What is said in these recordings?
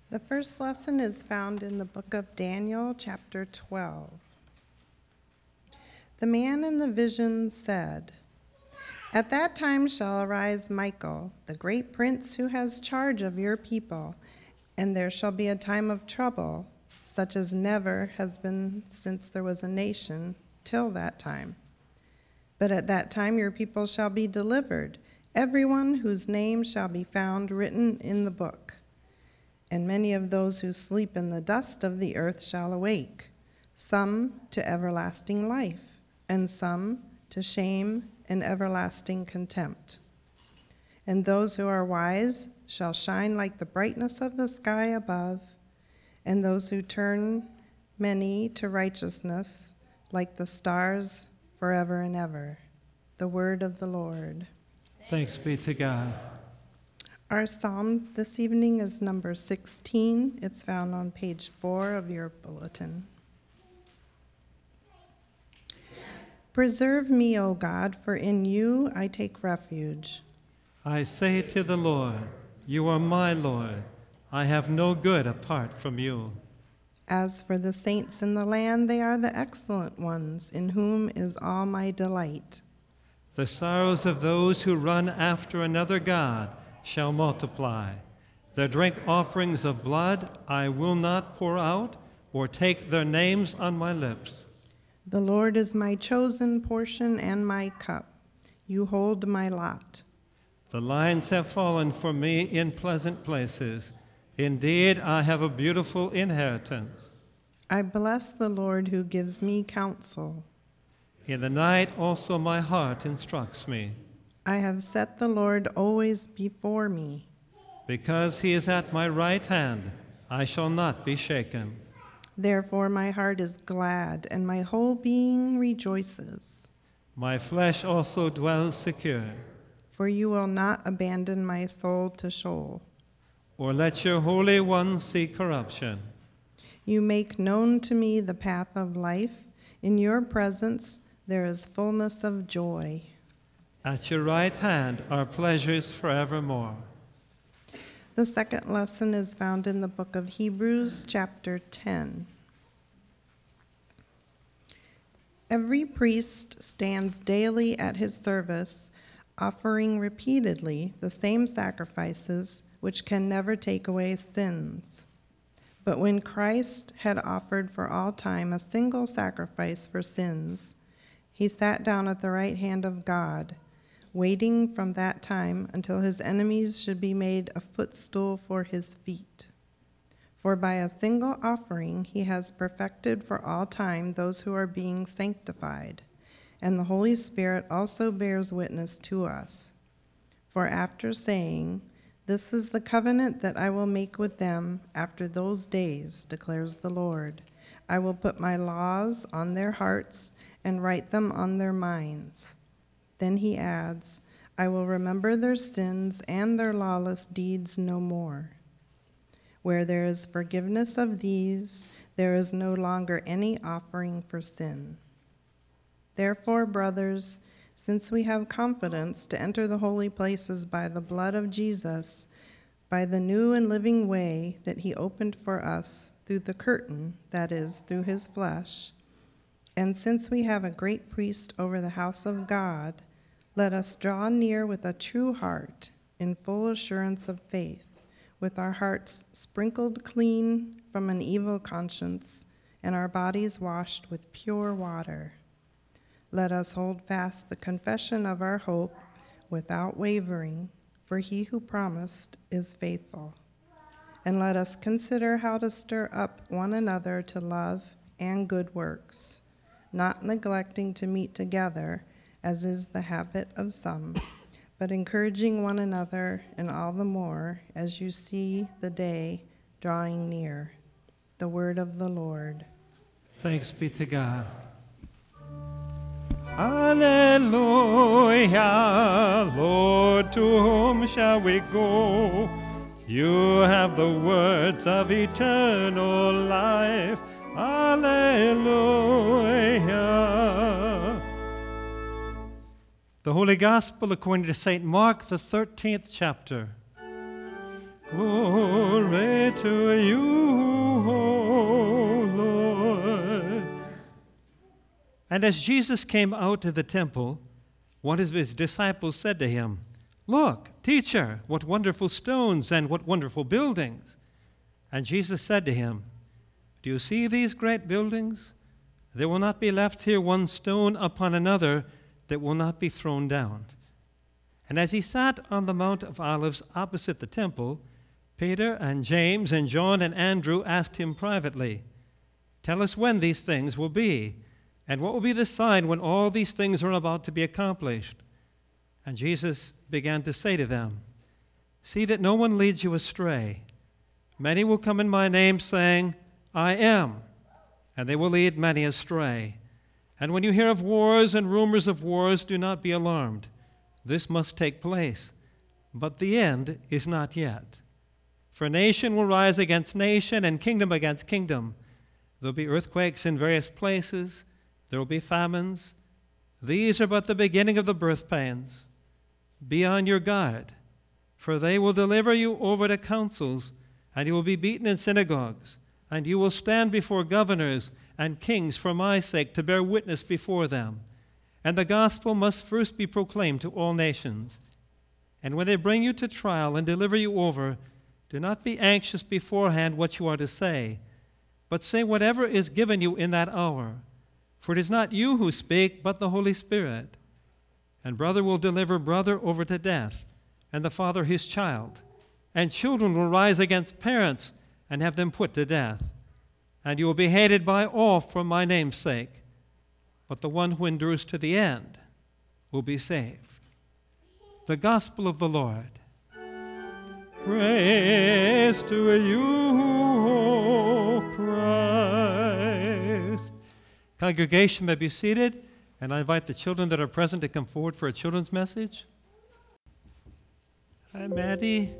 The first lesson is found in the book of Daniel, chapter 12. The man in the vision said, "At that time shall arise Michael, the great prince who has charge of your people, and there shall be a time of trouble, such as never has been since there was a nation till that time. But at that time your people shall be delivered, everyone whose name shall be found written in the book. And many of those who sleep in the dust of the earth shall awake, some to everlasting life, and some to shame and everlasting contempt. And those who are wise shall shine like the brightness of the sky above, and those who turn many to righteousness like the stars forever and ever." The word of the Lord. Thanks be to God. Our psalm this evening is number 16. It's found on page 4 of your bulletin. Preserve me, O God, for in you I take refuge. I say to the Lord, you are my Lord. I have no good apart from you. As for the saints in the land, they are the excellent ones, in whom is all my delight. The sorrows of those who run after another God shall multiply. Their drink offerings of blood I will not pour out, or take their names on my lips. The Lord is my chosen portion and my cup. You hold my lot. The lines have fallen for me in pleasant places. Indeed, I have a beautiful inheritance. I bless the Lord who gives me counsel. In the night also my heart instructs me. I have set the Lord always before me. Because he is at my right hand, I shall not be shaken. Therefore my heart is glad, and my whole being rejoices. My flesh also dwells secure. For you will not abandon my soul to Sheol, or let your Holy One see corruption. You make known to me the path of life. In your presence there is fullness of joy. At your right hand are pleasures forevermore. The second lesson is found in the book of Hebrews, chapter 10. Every priest stands daily at his service, offering repeatedly the same sacrifices which can never take away sins. But when Christ had offered for all time a single sacrifice for sins, he sat down at the right hand of God, waiting from that time until his enemies should be made a footstool for his feet. For by a single offering he has perfected for all time those who are being sanctified, and the Holy Spirit also bears witness to us. For after saying, "This is the covenant that I will make with them after those days," declares the Lord, "I will put my laws on their hearts and write them on their minds." Then he adds, "I will remember their sins and their lawless deeds no more." Where there is forgiveness of these, there is no longer any offering for sin. Therefore, brothers, since we have confidence to enter the holy places by the blood of Jesus, by the new and living way that he opened for us through the curtain, that is, through his flesh, and since we have a great priest over the house of God, let us draw near with a true heart, in full assurance of faith, with our hearts sprinkled clean from an evil conscience, and our bodies washed with pure water. Let us hold fast the confession of our hope without wavering, for he who promised is faithful. And let us consider how to stir up one another to love and good works, not neglecting to meet together, as is the habit of some, but encouraging one another, and all the more as you see the day drawing near. The word of the Lord. Thanks be to God. Alleluia, Lord, to whom shall we go? You have the words of eternal life. Alleluia. The Holy Gospel according to St. Mark, the 13th chapter. Glory to you, O Lord. And as Jesus came out of the temple, one of his disciples said to him, Look, teacher, what wonderful stones and what wonderful buildings. And Jesus said to him, Do you see these great buildings? There will not be left here one stone upon another that will not be thrown down. And as he sat on the Mount of Olives opposite the temple, Peter and James and John and Andrew asked him privately, Tell us when these things will be, and what will be the sign when all these things are about to be accomplished? And Jesus began to say to them, See that no one leads you astray. Many will come in my name, saying, I am, and they will lead many astray. And when you hear of wars and rumors of wars, do not be alarmed. This must take place, but the end is not yet. For nation will rise against nation, and kingdom against kingdom. There will be earthquakes in various places. There will be famines. These are but the beginning of the birth pains. Be on your guard, for they will deliver you over to councils, and you will be beaten in synagogues, and you will stand before governors and kings for my sake to bear witness before them. And the gospel must first be proclaimed to all nations. And when they bring you to trial and deliver you over, do not be anxious beforehand what you are to say, but say whatever is given you in that hour. For it is not you who speak, but the Holy Spirit. And brother will deliver brother over to death, and the father his child. And children will rise against parents and have them put to death. And you will be hated by all for my name's sake. But the one who endures to the end will be saved. The Gospel of the Lord. Praise to you, O Christ. Congregation may be seated, and I invite the children that are present to come forward for a children's message. Hi, Maddie.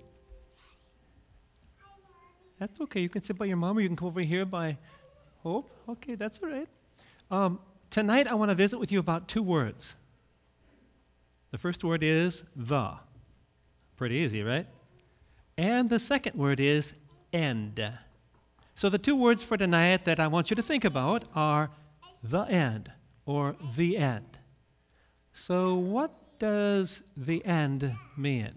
That's okay. You can sit by your mom, or you can come over here by Hope. Okay, that's all right. Tonight, I want to visit with you about two words. The first word is the. Pretty easy, right? And the second word is end. So the two words for tonight that I want you to think about are the end or the end. So what does the end mean?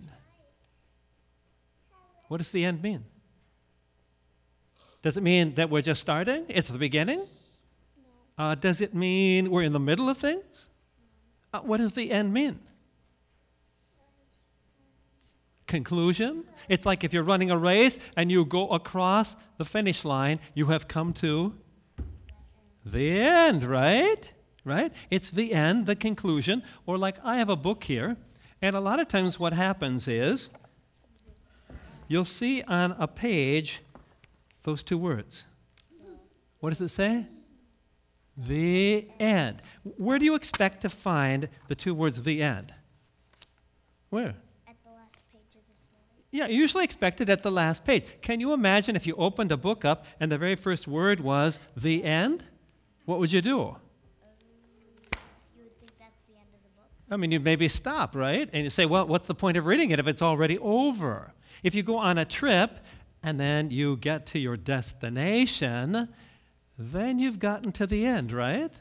What does the end mean? Does it mean that we're just starting? It's the beginning? Does it mean we're in the middle of things? What does the end mean? Conclusion? It's like if you're running a race and you go across the finish line, you have come to the end, right? Right? It's the end, the conclusion. Or like I have a book here, and a lot of times what happens is you'll see on a page those two words. What does it say? The end. Where do you expect to find the two words, the end? Where? At the last page of the story. Yeah, you usually expect it at the last page. Can you imagine if you opened a book up and the very first word was the end? What would you do? You would think that's the end of the book. I mean, you'd maybe stop, right? And you say, well, what's the point of reading it if it's already over? If you go on a trip and then you get to your destination, then you've gotten to the end, right?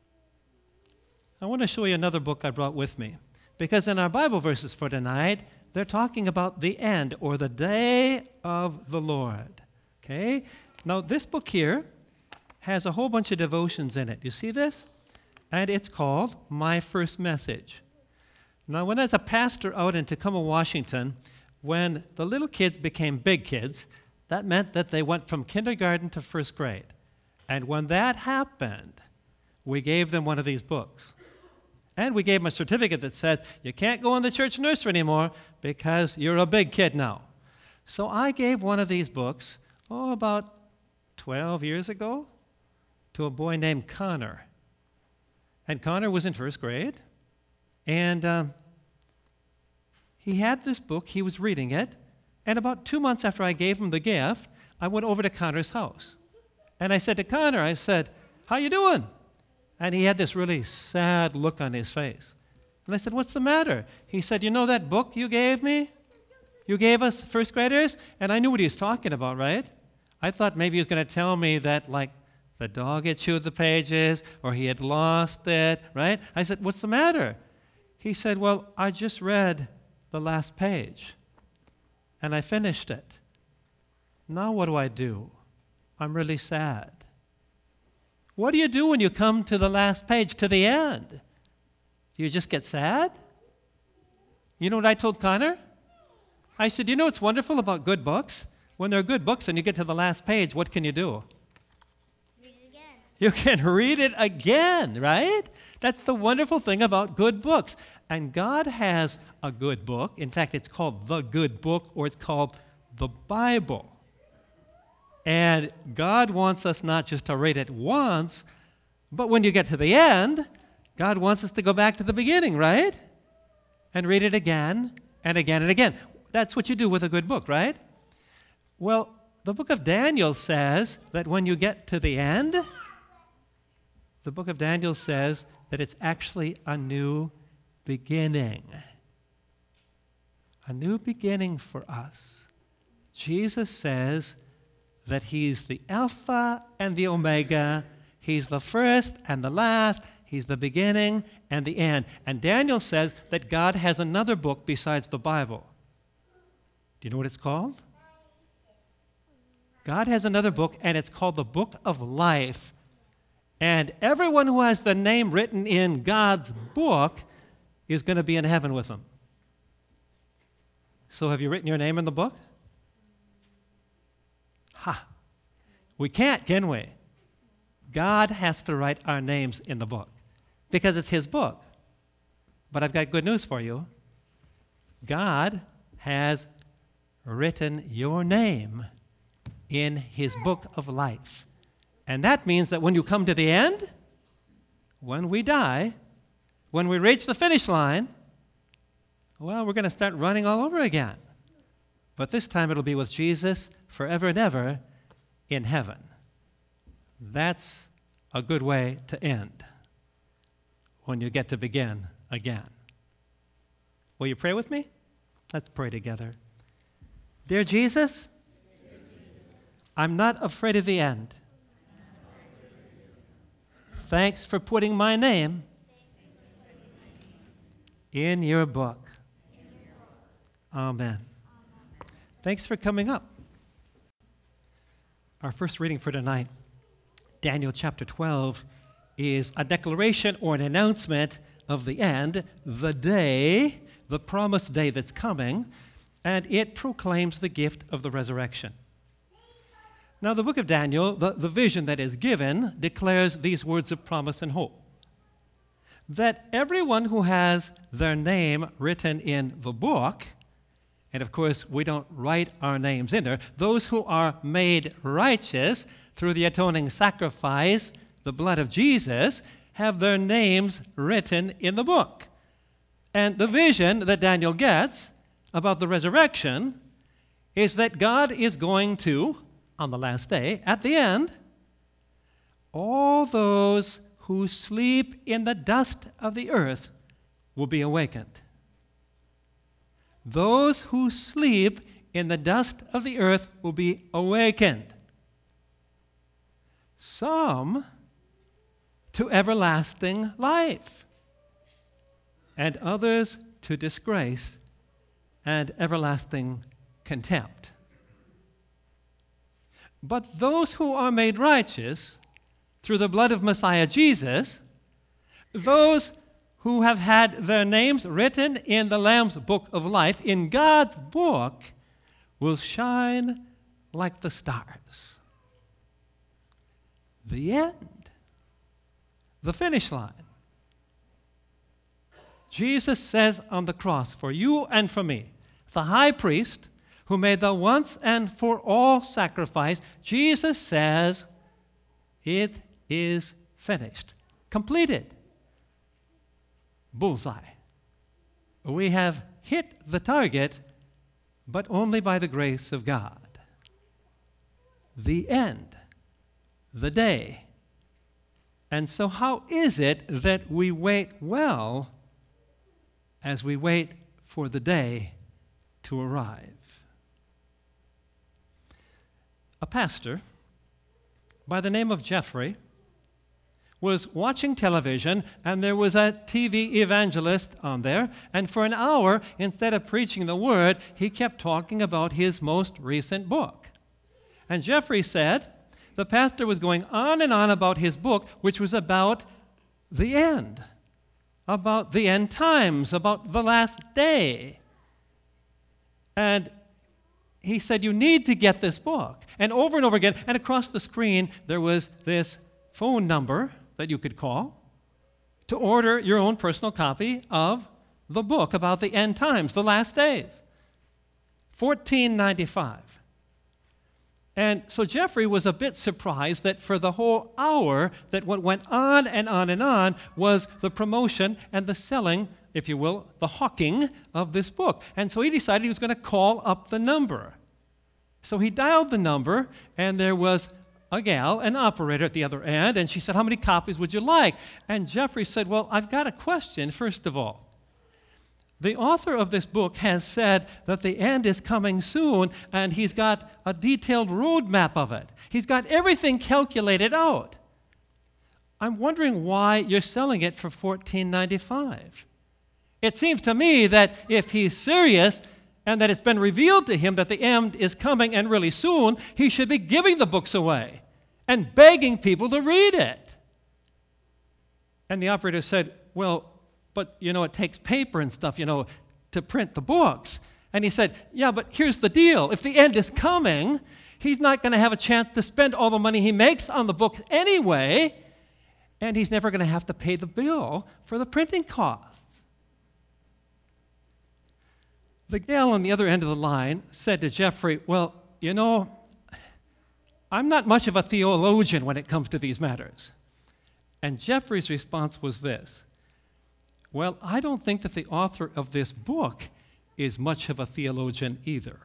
I want to show you another book I brought with me. Because in our Bible verses for tonight, they're talking about the end or the day of the Lord. Okay? Now, this book here has a whole bunch of devotions in it. You see this? And it's called My First Message. Now, when I was a pastor out in Tacoma, Washington, when the little kids became big kids, that meant that they went from kindergarten to first grade. And when that happened, we gave them one of these books. And we gave them a certificate that said, you can't go in the church nursery anymore because you're a big kid now. So I gave one of these books, about 12 years ago, to a boy named Connor. And Connor was in first grade. And he had this book. He was reading it. And about 2 months after I gave him the gift, I went over to Connor's house. And I said to Connor, I said, how you doing? And he had this really sad look on his face. And I said, what's the matter? He said, you know that book you gave me? You gave us first graders? And I knew what he was talking about, right? I thought maybe he was going to tell me that, like, the dog had chewed the pages or he had lost it, right? I said, what's the matter? He said, well, I just read the last page and I finished it. Now what do? I'm really sad. What do you do when you come to the last page, to the end? Do you just get sad? You know what I told Connor? I said, you know what's wonderful about good books? When they're good books and you get to the last page, what can you do? Read it again. You can read it again, right? That's the wonderful thing about good books. And God has a good book. In fact, it's called the good book, or it's called the Bible. And God wants us not just to read it once, but when you get to the end, God wants us to go back to the beginning, right? And read it again and again and again. That's what you do with a good book, right? Well, the book of Daniel says that when you get to the end, the book of Daniel says that it's actually a new beginning. A new beginning for us. Jesus says that he's the Alpha and the Omega. He's the first and the last. He's the beginning and the end. And Daniel says that God has another book besides the Bible. Do you know what it's called? God has another book, and it's called the Book of Life. And everyone who has the name written in God's book is going to be in heaven with him. So have you written your name in the book? Ha! We can't, can we? God has to write our names in the book because it's his book. But I've got good news for you. God has written your name in his book of life. And that means that when you come to the end, when we die, when we reach the finish line, well, we're going to start running all over again. But this time it'll be with Jesus forever and ever in heaven. That's a good way to end when you get to begin again. Will you pray with me? Let's pray together. Dear Jesus, I'm not afraid of the end. Thanks for putting my name in your book. Amen. Thanks for coming up. Our first reading for tonight, Daniel chapter 12, is a declaration or an announcement of the end, the day, the promised day that's coming, and it proclaims the gift of the resurrection. Now, the book of Daniel, the vision that is given, declares these words of promise and hope. That everyone who has their name written in the book, and of course, we don't write our names in there, those who are made righteous through the atoning sacrifice, the blood of Jesus, have their names written in the book. And the vision that Daniel gets about the resurrection is that God is going to, on the last day, at the end, all those who sleep in the dust of the earth will be awakened. Those who sleep in the dust of the earth will be awakened. Some to everlasting life, and others to disgrace and everlasting contempt. But those who are made righteous through the blood of Messiah Jesus, those who have had their names written in the Lamb's book of life, in God's book, will shine like the stars. The end, the finish line. Jesus says on the cross, for you and for me, the high priest who made the once and for all sacrifice, Jesus says, it is finished, completed. Bullseye. We have hit the target, but only by the grace of God. The end, the day. And so how is it that we wait well as we wait for the day to arrive. A pastor by the name of Jeffrey was watching television, and there was a TV evangelist on there, and for an hour, instead of preaching the word, he kept talking about his most recent book. And Jeffrey said the pastor was going on and on about his book, which was about the end times, about the last day. And he said, you need to get this book. And over again, and across the screen, there was this phone number that you could call to order your own personal copy of the book about the end times, the last days. $14.95. And so Jeffrey was a bit surprised that for the whole hour that what went on and on and on was the promotion and the selling, if you will, the hawking of this book. And so he decided he was going to call up the number. So he dialed the number, and there was a gal, an operator at the other end, and she said, how many copies would you like? And Jeffrey said, well, I've got a question, first of all. The author of this book has said that the end is coming soon, and he's got a detailed roadmap of it. He's got everything calculated out. I'm wondering why you're selling it for $14.95. It seems to me that if he's serious and that it's been revealed to him that the end is coming and really soon, he should be giving the books away and begging people to read it. And the operator said, well, but, it takes paper and stuff, to print the books. And he said, yeah, but here's the deal. If the end is coming, he's not going to have a chance to spend all the money he makes on the book anyway, and he's never going to have to pay the bill for the printing costs. The gal on the other end of the line said to Jeffrey, well, I'm not much of a theologian when it comes to these matters. And Jeffrey's response was this: well, I don't think that the author of this book is much of a theologian either.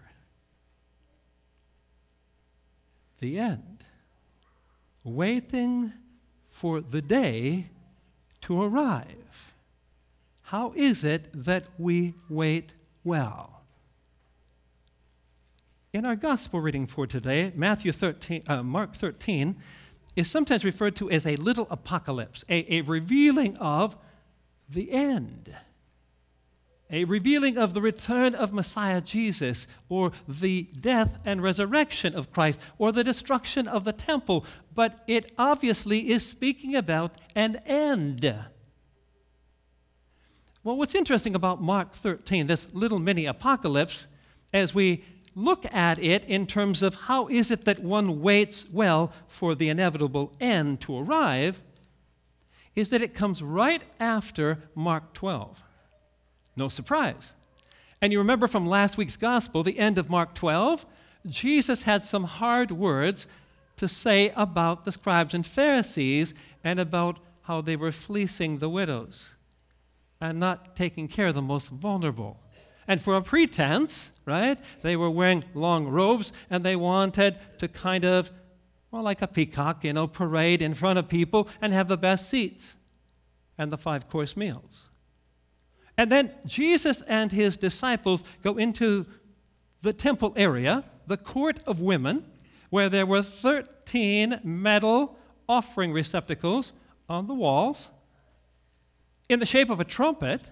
The end. Waiting for the day to arrive. How is it that we wait well? In our gospel reading for today, Mark 13 is sometimes referred to as a little apocalypse, a revealing of the end, a revealing of the return of Messiah Jesus, or the death and resurrection of Christ, or the destruction of the temple, but it obviously is speaking about an end. Well, what's interesting about Mark 13, this little mini apocalypse, as we look at it in terms of how is it that one waits well for the inevitable end to arrive, is that it comes right after Mark 12. No surprise. And you remember from last week's gospel, the end of Mark 12, Jesus had some hard words to say about the scribes and Pharisees and about how they were fleecing the widows and not taking care of the most vulnerable. And for a pretense, right, they were wearing long robes and they wanted to kind of, well, like a peacock, parade in front of people and have the best seats and the 5-course meals. And then Jesus and his disciples go into the temple area, the court of women, where there were 13 metal offering receptacles on the walls in the shape of a trumpet.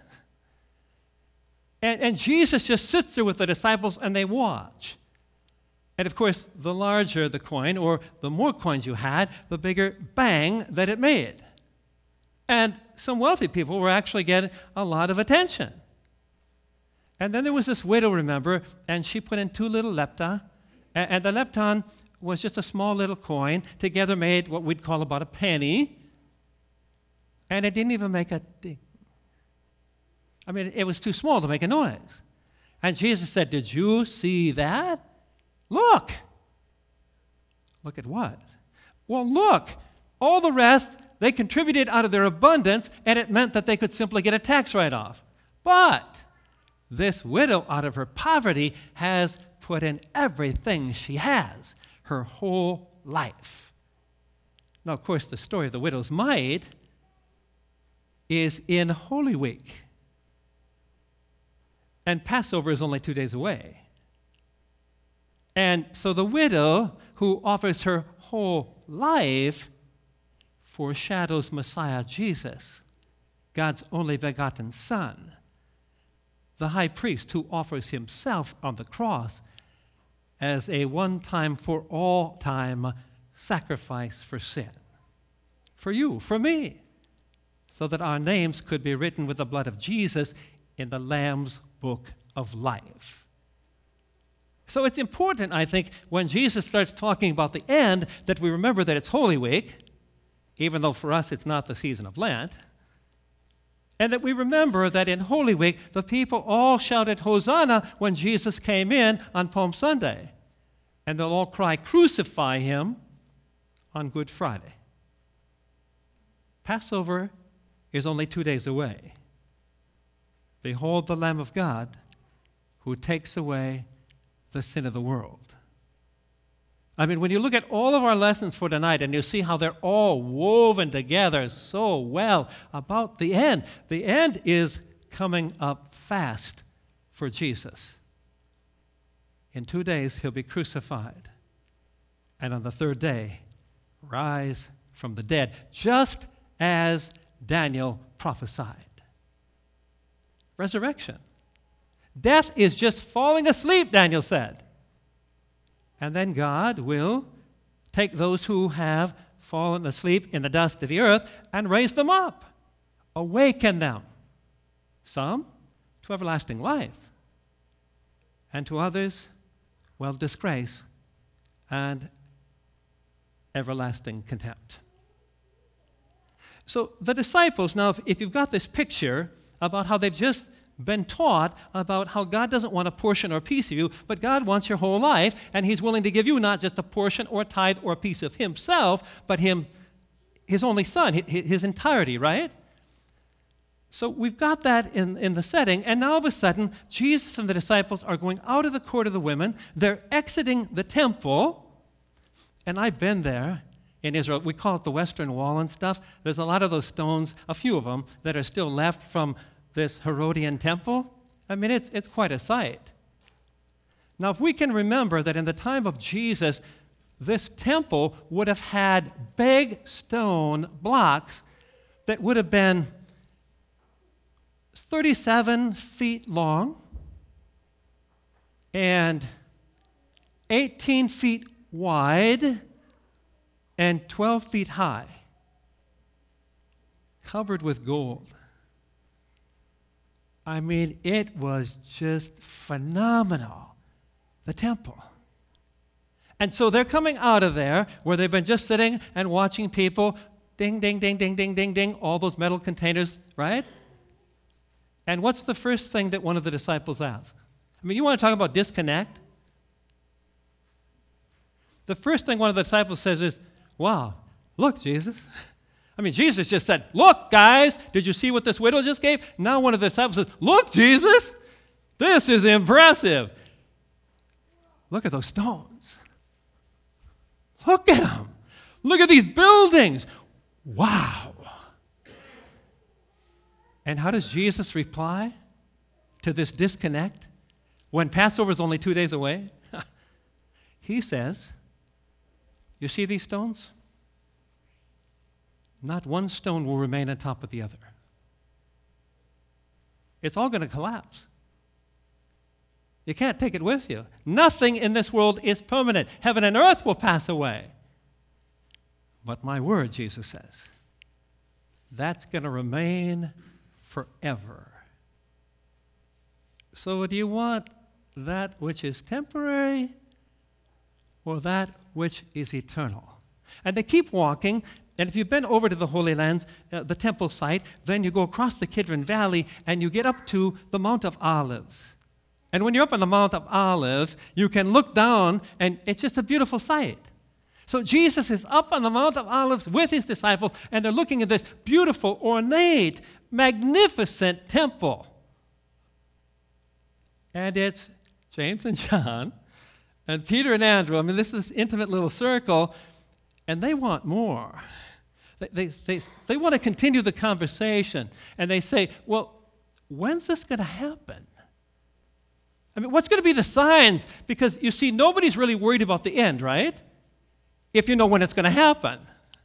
And Jesus just sits there with the disciples and they watch. And of course, the larger the coin, or the more coins you had, the bigger bang that it made. And some wealthy people were actually getting a lot of attention. And then there was this widow, remember, and she put in 2 little lepta, and the lepton was just a small little coin, together made what we'd call about a penny, and it didn't even make a ding. I mean, it was too small to make a noise. And Jesus said, did you see that? Look. Look at what? Well, look. All the rest, they contributed out of their abundance, and it meant that they could simply get a tax write-off. But this widow, out of her poverty, has put in everything she has, her whole life. Now, of course, the story of the widow's mite is in Holy Week. And Passover is only 2 days away. And so the widow who offers her whole life foreshadows Messiah Jesus, God's only begotten Son, the high priest who offers himself on the cross as a one-time for all time sacrifice for sin. For you, for me, so that our names could be written with the blood of Jesus in the Lamb's book of life. So it's important, I think, when Jesus starts talking about the end, that we remember that it's Holy Week, even though for us it's not the season of Lent, and that we remember that in Holy Week, the people all shouted Hosanna when Jesus came in on Palm Sunday, and they'll all cry, crucify him, on Good Friday. Passover is only 2 days away. Behold the Lamb of God who takes away the sin of the world. I mean, when you look at all of our lessons for tonight and you see how they're all woven together so well about the end is coming up fast for Jesus. In 2 days, he'll be crucified. And on the third day, rise from the dead, just as Daniel prophesied. Resurrection. Death is just falling asleep, Daniel said. And then God will take those who have fallen asleep in the dust of the earth and raise them up, awaken them. Some to everlasting life, and to others, well, disgrace and everlasting contempt. So the disciples, now, if you've got this picture about how they've just been taught about how God doesn't want a portion or a piece of you, but God wants your whole life, and he's willing to give you not just a portion or a tithe or a piece of himself, but his only son, his entirety, right? So we've got that in the setting, and now all of a sudden, Jesus and the disciples are going out of the court of the women. They're exiting the temple, and I've been there in Israel. We call it the Western Wall and stuff. There's a lot of those stones, a few of them, that are still left from this Herodian temple. I mean, it's quite a sight. Now, if we can remember that in the time of Jesus, this temple would have had big stone blocks that would have been 37 feet long and 18 feet wide and 12 feet high, covered with gold. I mean, it was just phenomenal, the temple. And so they're coming out of there where they've been just sitting and watching people, ding, ding, ding, ding, ding, ding, ding, all those metal containers, right? And what's the first thing that one of the disciples asks? I mean, you want to talk about disconnect? The first thing one of the disciples says is, wow, look, Jesus. I mean, Jesus just said, look, guys, did you see what this widow just gave? Now one of the disciples says, look, Jesus, this is impressive. Look at those stones. Look at them. Look at these buildings. Wow. And how does Jesus reply to this disconnect when Passover is only 2 days away? He says, you see these stones? Not one stone will remain on top of the other. It's all going to collapse. You can't take it with you. Nothing in this world is permanent. Heaven and earth will pass away. But my word, Jesus says, that's going to remain forever. So do you want that which is temporary or that which is eternal? And they keep walking. And if you've been over to the Holy Lands, the temple site, then you go across the Kidron Valley and you get up to the Mount of Olives. And when you're up on the Mount of Olives, you can look down and it's just a beautiful sight. So Jesus is up on the Mount of Olives with his disciples and they're looking at this beautiful, ornate, magnificent temple. And it's James and John and Peter and Andrew. I mean, this is an intimate little circle, and they want more. They want to continue the conversation, and they say, well, when's this going to happen? I mean, what's going to be the signs? Because you see, nobody's really worried about the end, right? If you know when it's going to happen.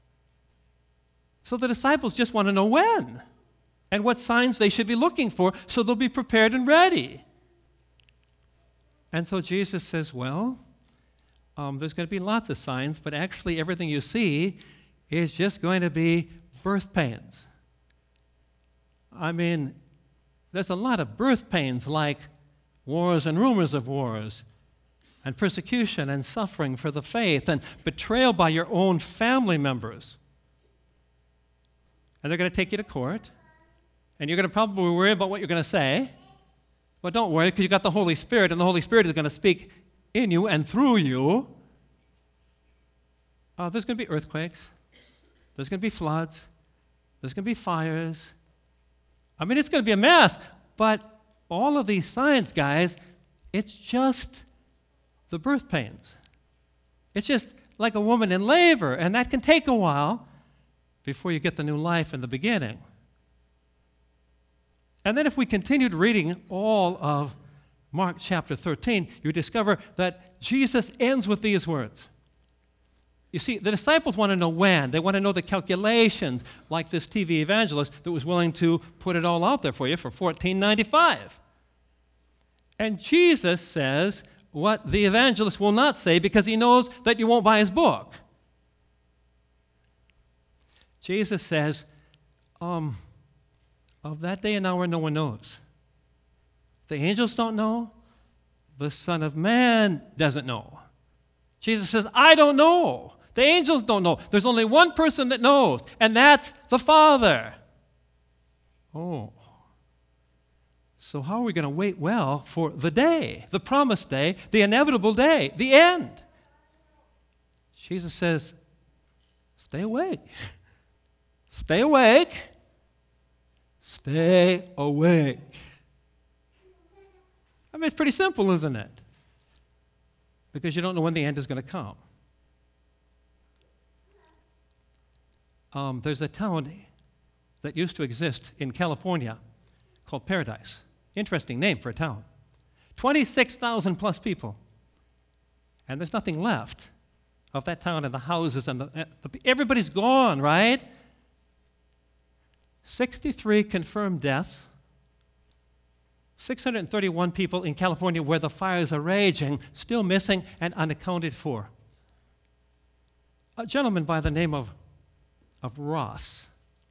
So the disciples just want to know when and what signs they should be looking for so they'll be prepared and ready. And so Jesus says, well, there's going to be lots of signs, but actually everything you see is just going to be birth pains. I mean, there's a lot of birth pains like wars and rumors of wars, and persecution and suffering for the faith, and betrayal by your own family members. And they're going to take you to court, and you're going to probably worry about what you're going to say. But don't worry, because you've got the Holy Spirit, and the Holy Spirit is going to speak in you and through you. There's going to be earthquakes. There's going to be floods. There's going to be fires. I mean, it's going to be a mess. But all of these signs, guys, it's just the birth pains. It's just like a woman in labor, and that can take a while before you get the new life in the beginning. And then if we continued reading all of Mark chapter 13, you discover that Jesus ends with these words. You see, the disciples want to know when. They want to know the calculations, like this TV evangelist that was willing to put it all out there for you for $14.95. And Jesus says what the evangelist will not say because he knows that you won't buy his book. Jesus says, of that day and hour no one knows. The angels don't know. The Son of Man doesn't know. Jesus says, I don't know. The angels don't know. There's only one person that knows, and that's the Father. Oh. So how are we going to wait well for the day, the promised day, the inevitable day, the end? Jesus says, stay awake. Stay awake. Stay awake. I mean, it's pretty simple, isn't it? Because you don't know when the end is going to come. There's a town that used to exist in California called Paradise. Interesting name for a town. 26,000 plus people. And there's nothing left of that town and the houses and everybody's gone, right? 63 confirmed deaths. 631 people in California where the fires are raging, still missing and unaccounted for. A gentleman by the name of Ross.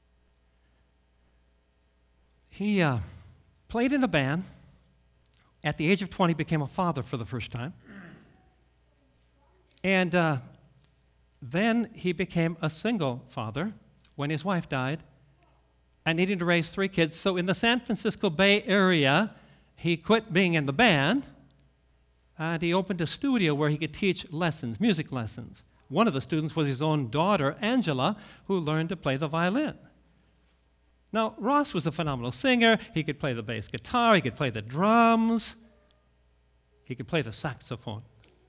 He played in a band. At the age of 20, became a father for the first time. And then he became a single father when his wife died and needed to raise 3 kids. So in the San Francisco Bay Area, he quit being in the band, and he opened a studio where he could teach lessons, music lessons. One of the students was his own daughter, Angela, who learned to play the violin. Now, Ross was a phenomenal singer. He could play the bass guitar. He could play the drums. He could play the saxophone.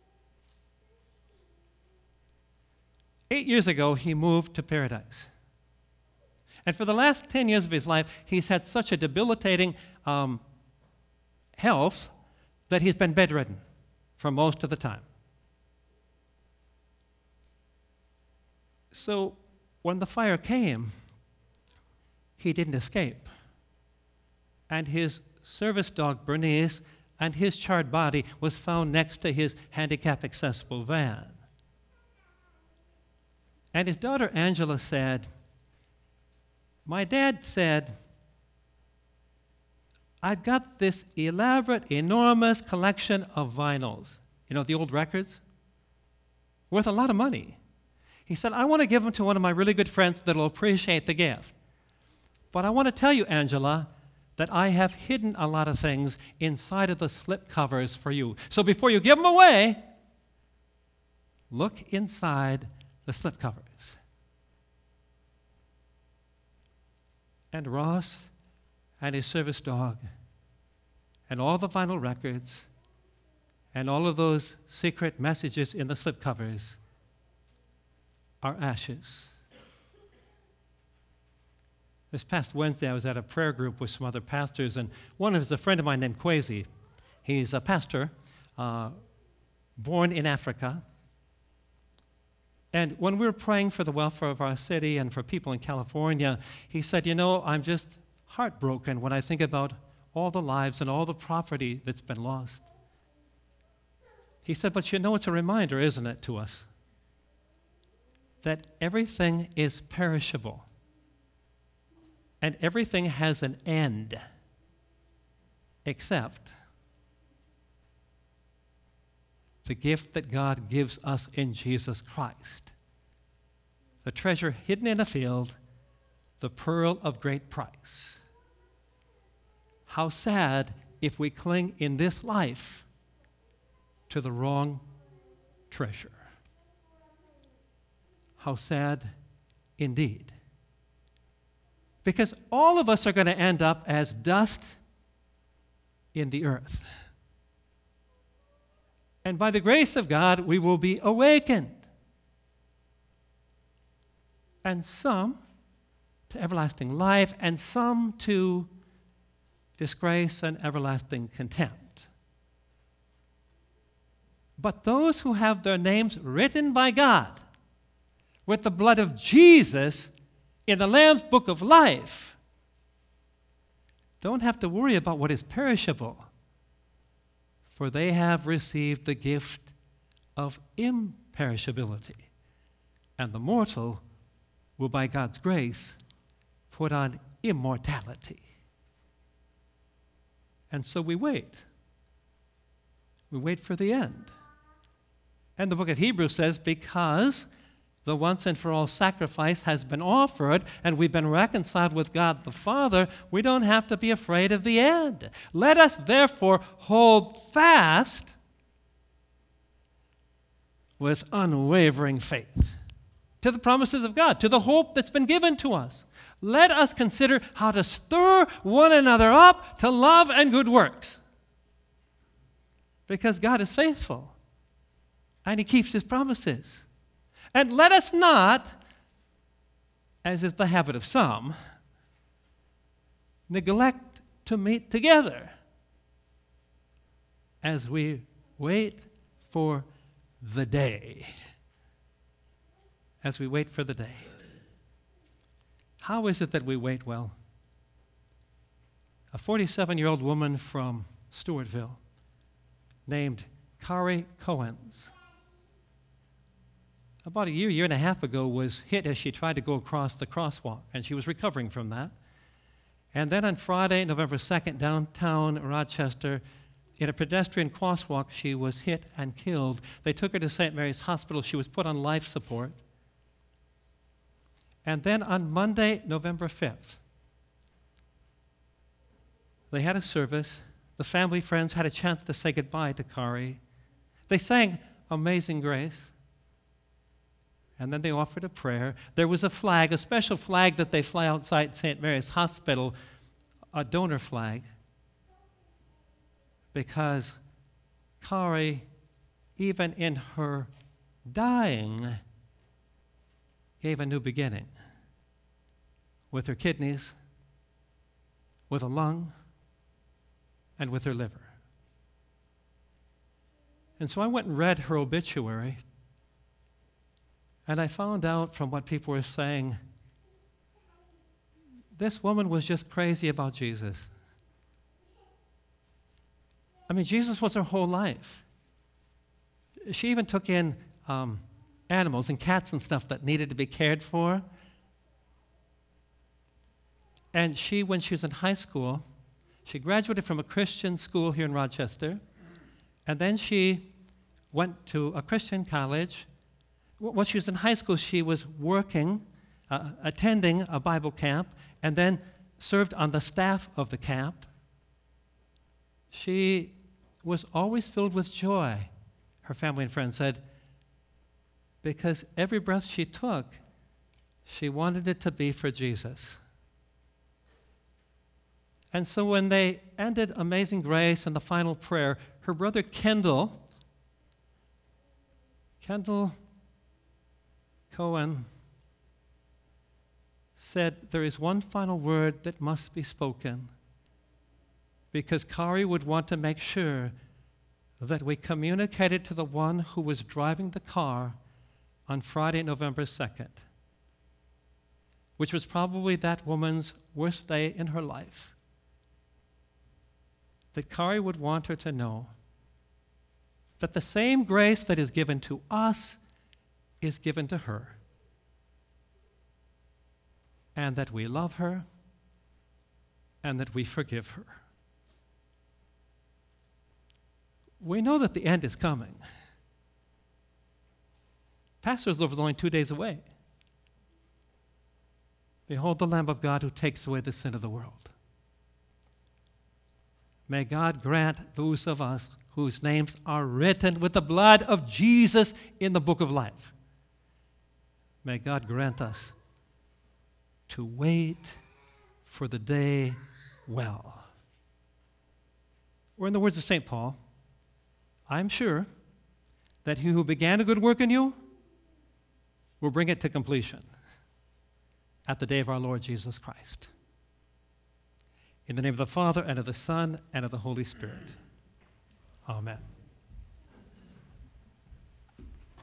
8 years ago, he moved to Paradise. And for the last 10 years of his life, he's had such a debilitating health that he's been bedridden for most of the time. So when the fire came, he didn't escape. And his service dog, Bernice, and his charred body was found next to his handicap-accessible van. And his daughter, Angela, said, my dad said, I've got this elaborate, enormous collection of vinyls. You know, the old records? Worth a lot of money. He said, I want to give them to one of my really good friends that will appreciate the gift. But I want to tell you, Angela, that I have hidden a lot of things inside of the slip covers for you. So before you give them away, look inside the slip covers. And Ross and his service dog and all the vinyl records and all of those secret messages in the slip covers are ashes. This past Wednesday, I was at a prayer group with some other pastors, and one of them is a friend of mine named Kwesi. He's a pastor, born in Africa. And when we were praying for the welfare of our city and for people in California, he said, I'm just heartbroken when I think about all the lives and all the property that's been lost. He said, but it's a reminder, isn't it, to us, that everything is perishable and everything has an end except the gift that God gives us in Jesus Christ. The treasure hidden in a field, the pearl of great price. How sad if we cling in this life to the wrong treasure. How sad indeed. Because all of us are going to end up as dust in the earth. And by the grace of God, we will be awakened. And some to everlasting life, and some to disgrace and everlasting contempt. But those who have their names written by God with the blood of Jesus in the Lamb's book of life don't have to worry about what is perishable, for they have received the gift of imperishability, and the mortal will, by God's grace, put on immortality. And so we wait. We wait for the end. And the book of Hebrews says, because the once and for all sacrifice has been offered and we've been reconciled with God the Father, we don't have to be afraid of the end. Let us therefore hold fast with unwavering faith to the promises of God, to the hope that's been given to us. Let us consider how to stir one another up to love and good works. Because God is faithful and He keeps His promises. And let us not, as is the habit of some, neglect to meet together as we wait for the day. As we wait for the day. How is it that we wait? Well, a 47-year-old woman from Stewartville named Kari Cohens, about a year and a half ago, was hit as she tried to go across the crosswalk, and she was recovering from that. And then on Friday, November 2nd, downtown Rochester, in a pedestrian crosswalk, she was hit and killed. They took her to St. Mary's Hospital. She was put on life support. And then on Monday, November 5th, they had a service. The family, friends had a chance to say goodbye to Kari. They sang Amazing Grace. And then they offered a prayer. There was a flag, a special flag that they fly outside St. Mary's Hospital, a donor flag, because Kari, even in her dying, gave a new beginning with her kidneys, with a lung, and with her liver. And so I went and read her obituary, and I found out from what people were saying, this woman was just crazy about Jesus. I mean, Jesus was her whole life. She even took in animals and cats and stuff that needed to be cared for. And she, when she was in high school, she graduated from a Christian school here in Rochester, and then she went to a Christian college. When she was in high school, she was working, attending a Bible camp, and then served on the staff of the camp. She was always filled with joy, her family and friends said, because every breath she took, she wanted it to be for Jesus. And so when they ended Amazing Grace and the final prayer, her brother Kendall Cohen said, there is one final word that must be spoken. because Kari would want to make sure that we communicated to the one who was driving the car on Friday, November 2nd, which was probably that woman's worst day in her life, that Kari would want her to know that the same grace that is given to us is given to her, and that we love her, and that we forgive her. We know that the end is coming. Passover is only 2 days away. Behold the Lamb of God who takes away the sin of the world. May God grant those of us whose names are written with the blood of Jesus in the book of life. May God grant us to wait for the day well. Or in the words of St. Paul, I'm sure that he who began a good work in you will bring it to completion at the day of our Lord Jesus Christ. In the name of the Father, and of the Son, and of the Holy Spirit. Amen.